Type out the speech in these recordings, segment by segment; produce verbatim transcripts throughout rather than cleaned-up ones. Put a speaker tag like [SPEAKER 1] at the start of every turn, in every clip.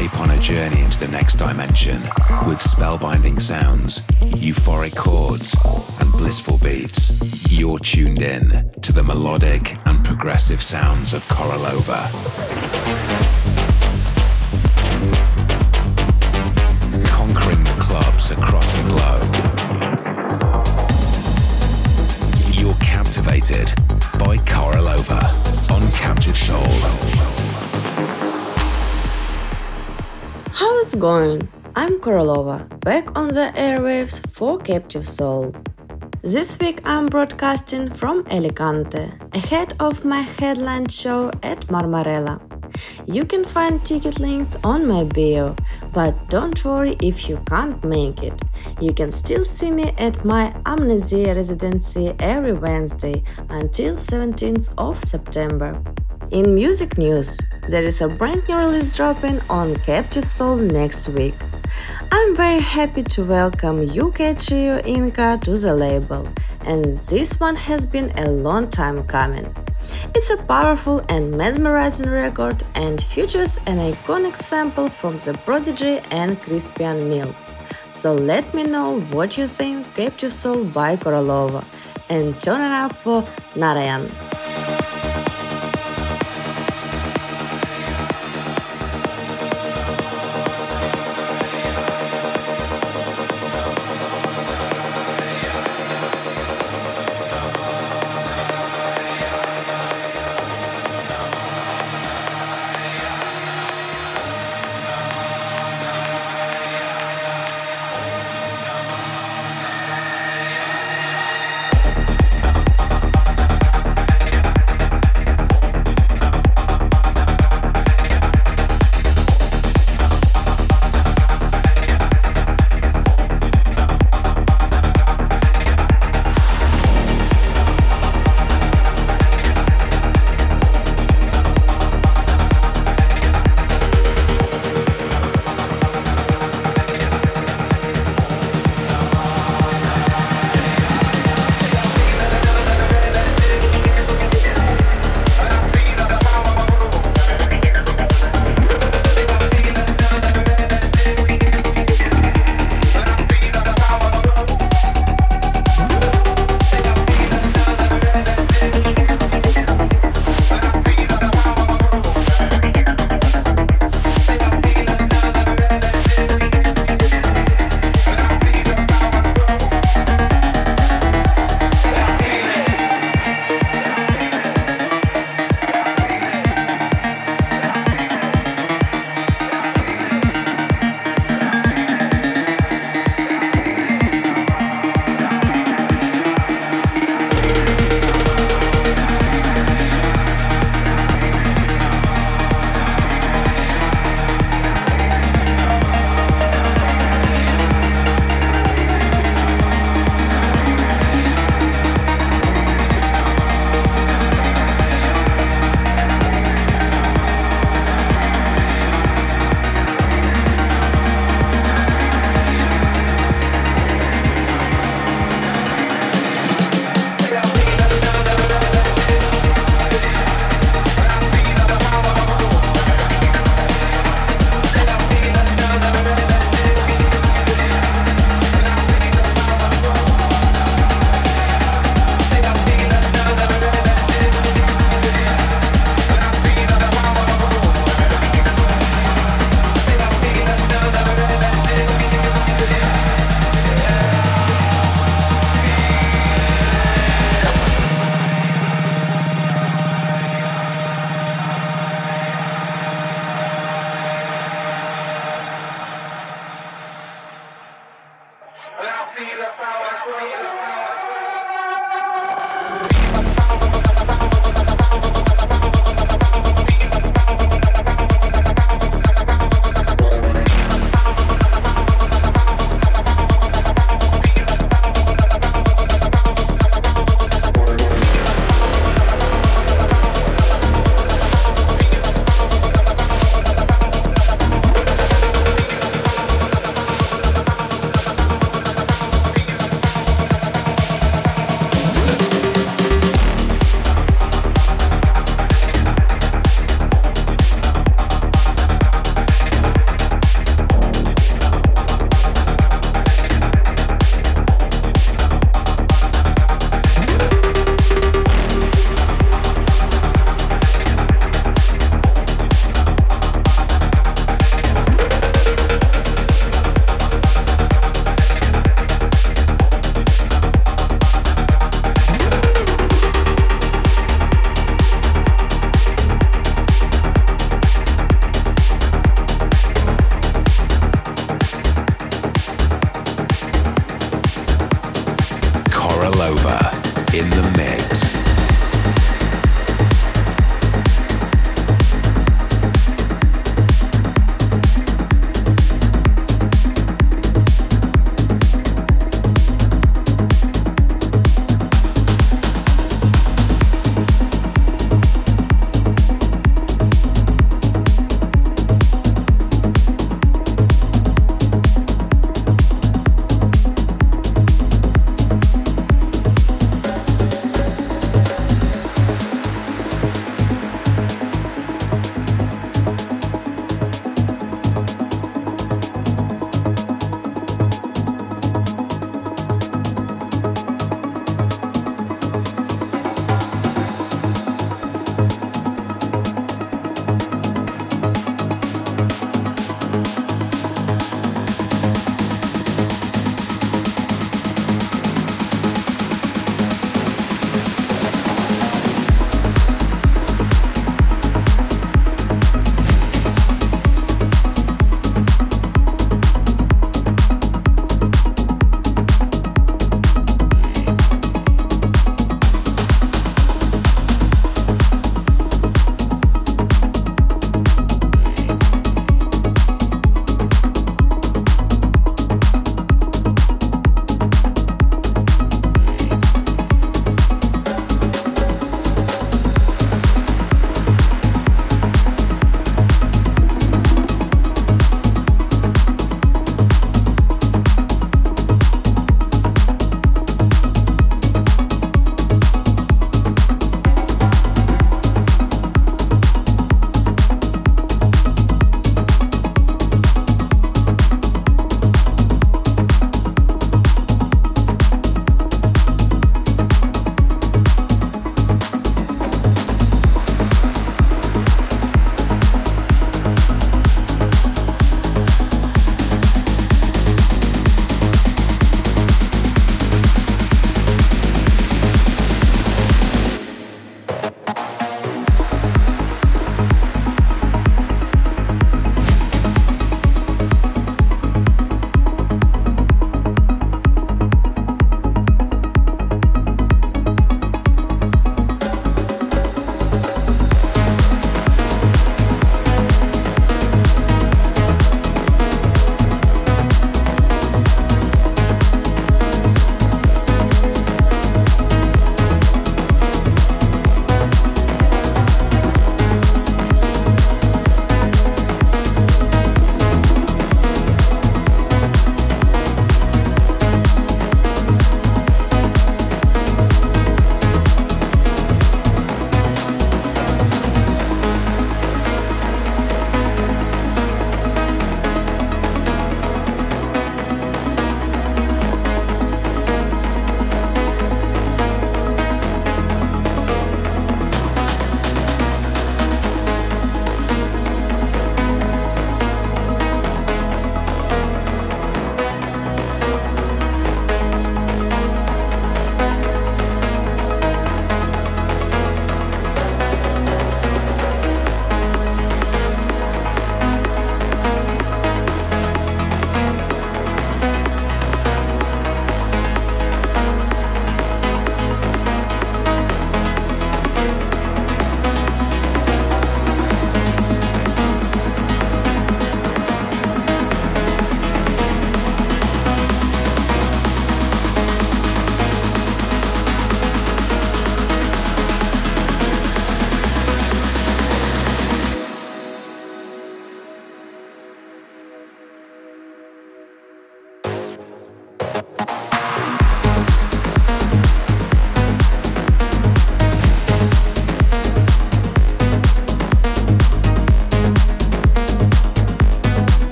[SPEAKER 1] escape on a journey into the next dimension with spellbinding sounds, euphoric chords, and blissful beats. You're tuned in to the melodic and progressive sounds of Korolova. Conquering the clubs across the globe. You're captivated by Korolova on Captured Soul.
[SPEAKER 2] How's it going? I'm Korolova, back on the airwaves for Captive Soul. This week I'm broadcasting from Alicante, ahead of my headline show at Marmarella. You can find ticket links on my bio, but don't worry if you can't make it. You can still see me at my Amnesia residency every Wednesday until seventeenth of September. In music news, there is a brand new release dropping on Captive Soul next week. I'm very happy to welcome U K trio Inca to the label, and this one has been a long time coming. It's a powerful and mesmerizing record and features an iconic sample from The Prodigy and Crispian Mills. So let me know what you think Captive Soul by Korolova, and turn it up for Narayan.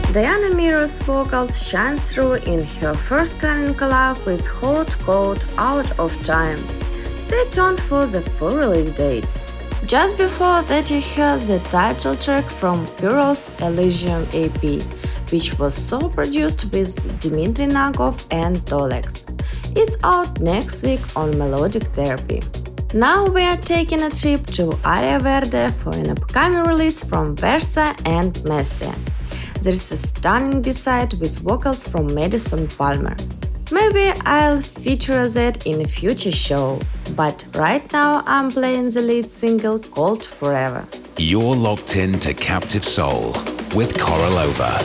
[SPEAKER 2] Diana Mirror's vocals shine through in her first-scanning collab with Hot Code Out of Time. Stay tuned for the full release date. Just before that you heard the title track from Kural's Elysium E P, which was so-produced with Dmitry Nagov and Dolex. It's out next week on Melodic Therapy. Now we are taking a trip to Aria Verde for an upcoming release from Versa and Messia. There is a stunning B-side with vocals from Madison Palmer. Maybe I'll feature that in a future show, but right now I'm playing the lead single called Forever.
[SPEAKER 1] You're locked in to Captive Soul with Korolova.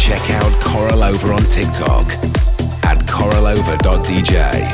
[SPEAKER 1] check out Korolova on TikTok at korolova dot d j.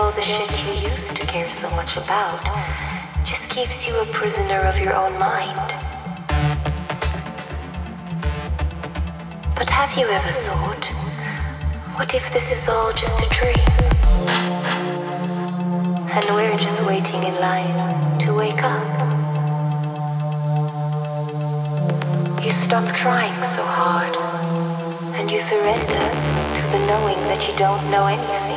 [SPEAKER 3] all the shit you used to care so much about just keeps you a prisoner of your own mind. But have you ever thought, what if this is all just a dream? And we're just waiting in line to wake up. You stop trying so hard, and you surrender to the knowing that you don't know anything.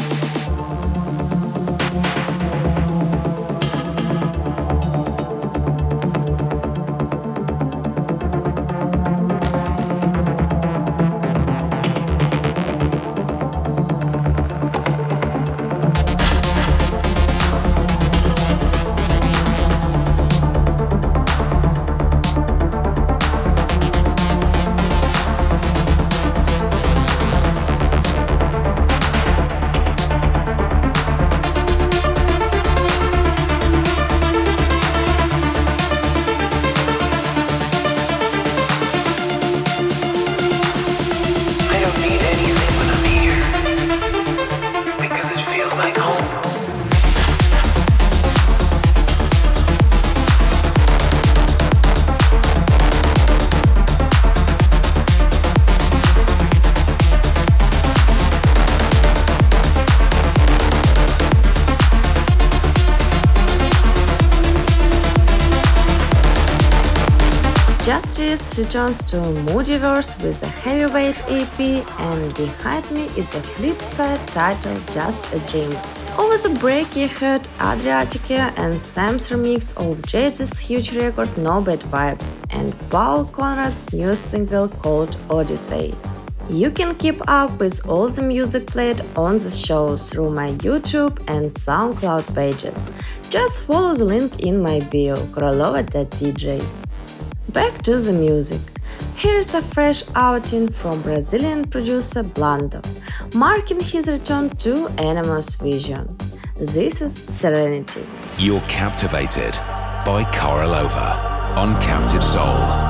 [SPEAKER 2] Justice returns to Moodiverse with a heavyweight E P, and behind me is a flip side titled Just a Dream. Over the break you heard Adriatica and Sam's remix of Jay-Z's huge record No Bad Vibes and Paul Conrad's new single called Odyssey. You can keep up with all the music played on the show through my YouTube and SoundCloud pages. Just follow the link in my bio, korolova dot d j. Back to the music. Here is a fresh outing from Brazilian producer Blando, marking his return to Animus Vision. This is Serenity.
[SPEAKER 1] You're captivated by Korolova on Captive Soul.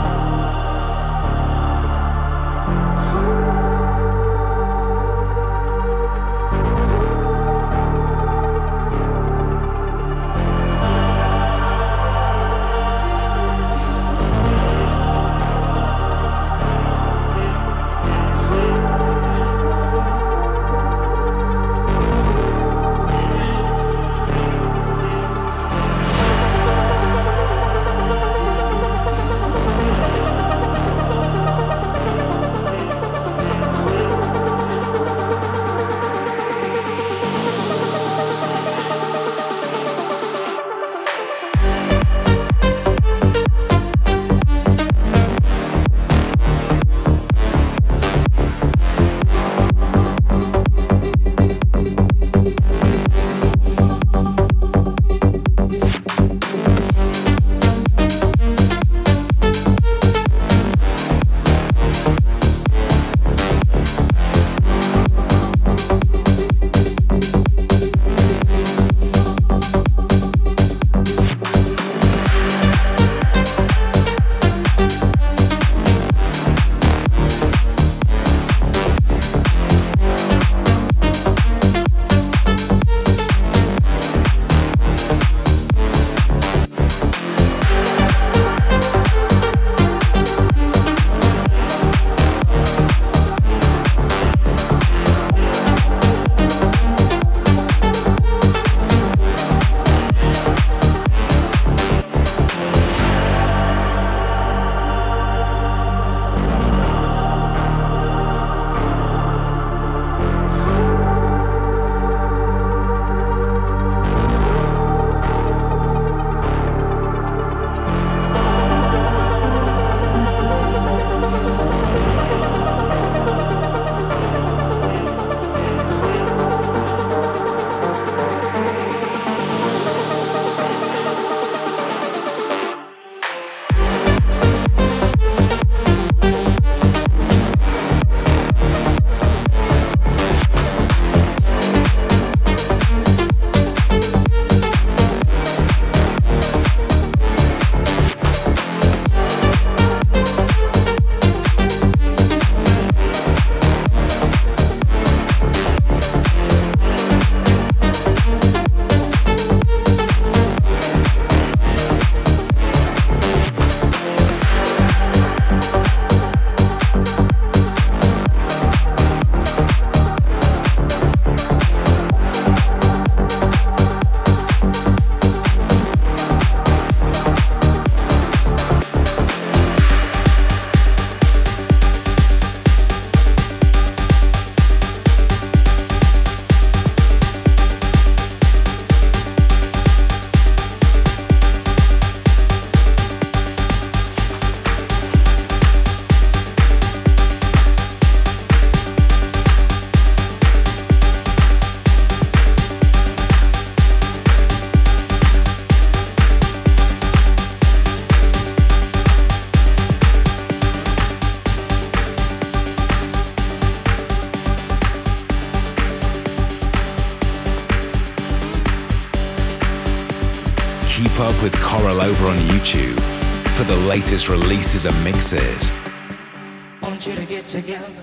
[SPEAKER 1] keep up with Korolova on YouTube for the latest releases and mixes.
[SPEAKER 4] Want you to get together.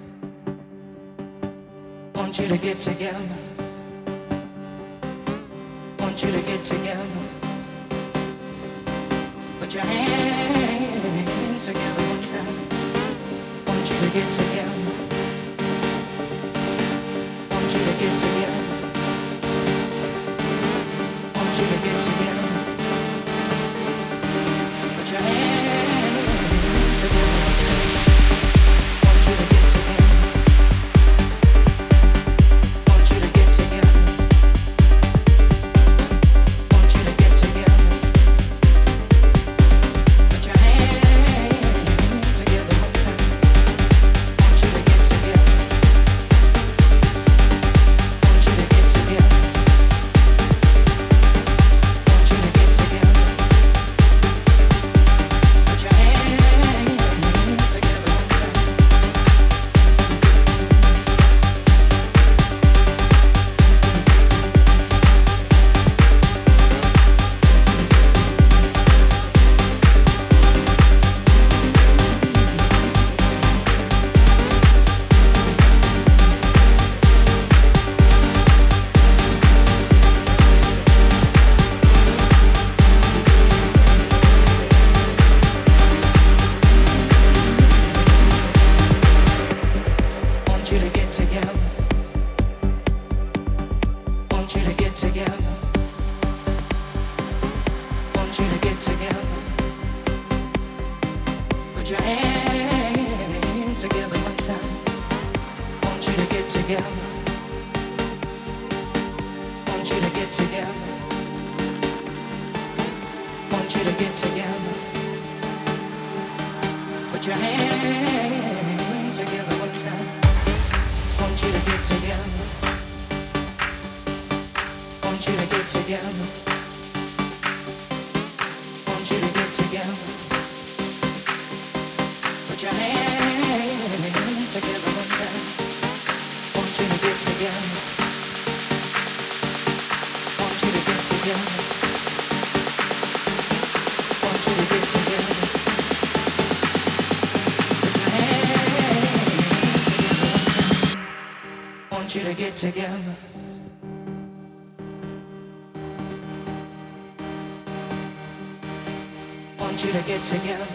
[SPEAKER 4] Want you to get together. Want you to get together. Put your hands together one time. Want you to get together. Want you to get together. Want you to get together. Put your hands together. Want you to get together. Want you to get together. Want you to get together. Put your hands together one time. Want you to get together. Want you to get together. Want you to get together. Put your hands together one time. Want you to get together. Want you to get together. Want you to get together. Put your hands together one time. Want you to get together. Want you to get together. Want you to get together. Put your hands together one time. Want you to get together. Want you to get together. Want you to get together. Put your hands together one time. Want you to get together. Want you to get together. Want you to get together. Put your hands together one time. Want you to get together. Want you to get together.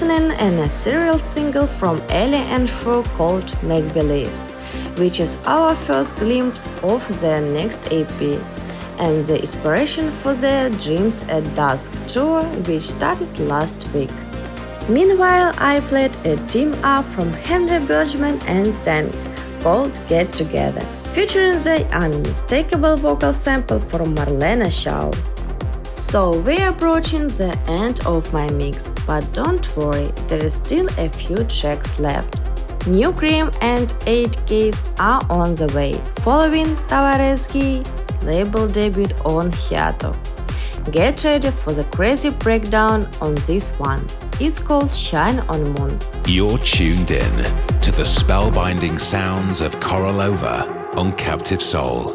[SPEAKER 2] listening in a serial single from Ellie and Fro called Make Believe, which is our first glimpse of their next E P and the inspiration for their Dreams at Dusk tour, which started last week. Meanwhile, I played a team up from Henry Bergman and Zeng called Get Together, featuring the unmistakable vocal sample from Marlena Shaw. So we're approaching the end of my mix, but don't worry, there is still a few tracks left. New Cream and eight Ks are on the way, following Tavares's label debut on Hiato. Get ready for the crazy breakdown on this one. It's called Shine on Moon.
[SPEAKER 1] You're tuned in to the spellbinding sounds of Korolova on Captive Soul.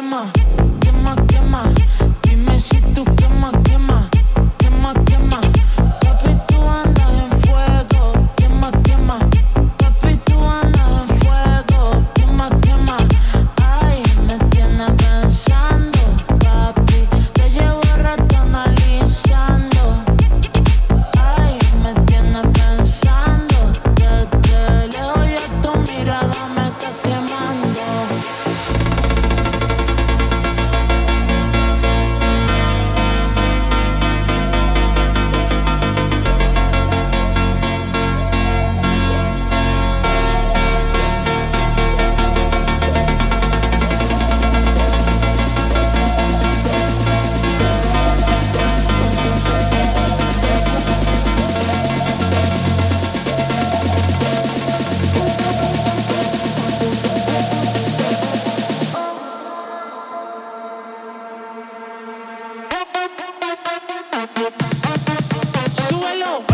[SPEAKER 5] quema, quema, quema. Dime si tú quema, quema, quema, quema. Papi, tú andas en fuego, quema, quema. Papi, tú andas en fuego, quema, quema. Ay, me tienes pensando, papi. Te llevo rato analizando. Ay, me tienes pensando. Desde lejos ya tu mirada me está quemando. Súbelo.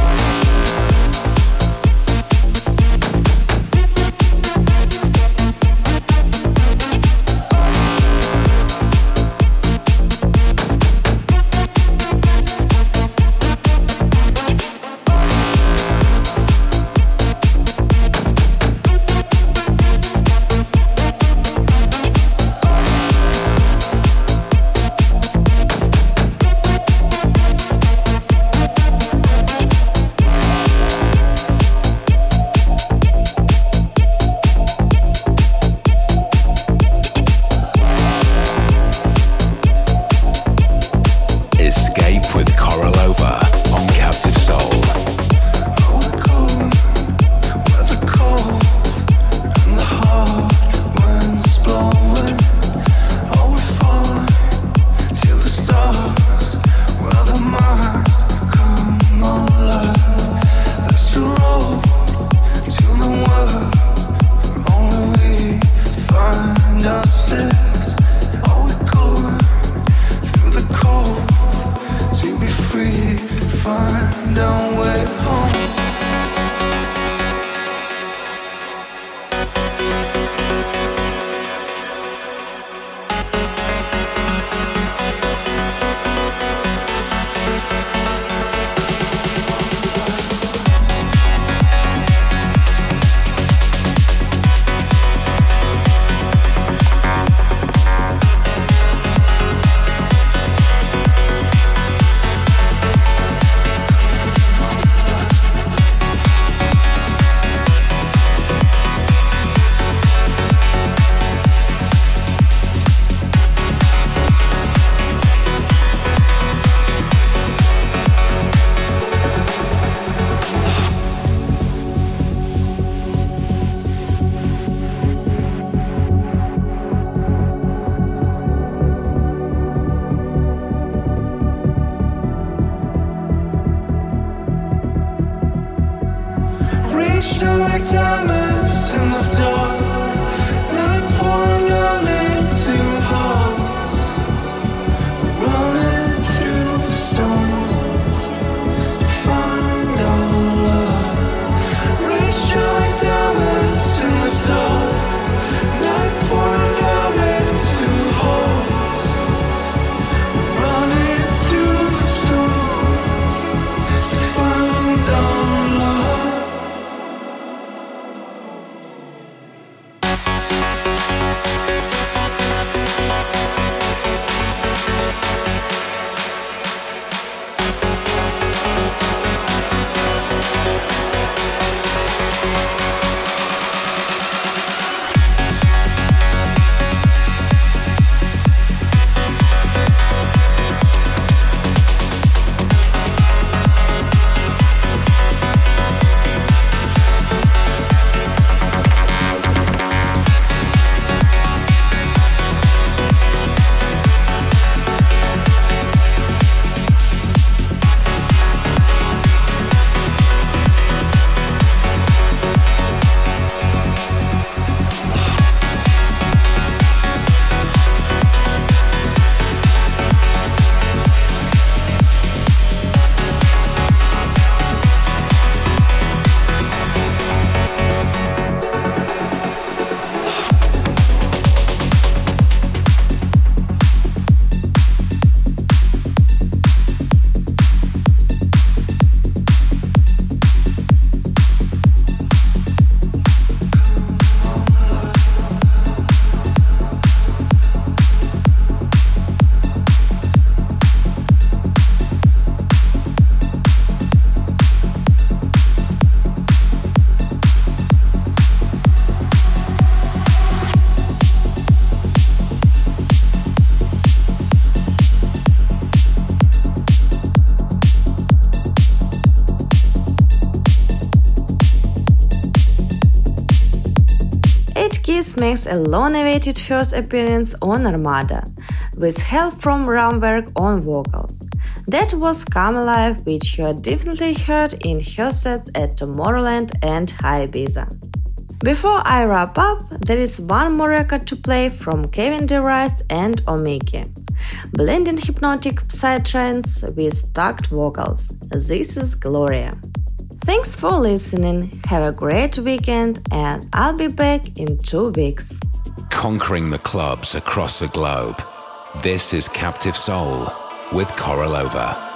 [SPEAKER 1] Escape with Korolova on Captive Soul.
[SPEAKER 6] Find our way home. Reached out like diamonds in the dark. Night pouring down into hearts. We're running through the storm to find our love. Reached out like diamonds in the dark. Night pouring down into hearts. We're running through the storm to find our love.
[SPEAKER 2] This makes a long-awaited first appearance on Armada, with help from Ramwerk on vocals. That was Come Alive, which you had definitely heard in her sets at Tomorrowland and Ibiza. Before I wrap up, there is one more record to play from Kevin DeRice and Omiki. Blending hypnotic psytrance with tucked vocals. This is Gloria. Thanks for listening, have a great weekend, and I'll be back in two weeks.
[SPEAKER 1] Conquering the clubs across the globe. This is Captive Soul with Korolova.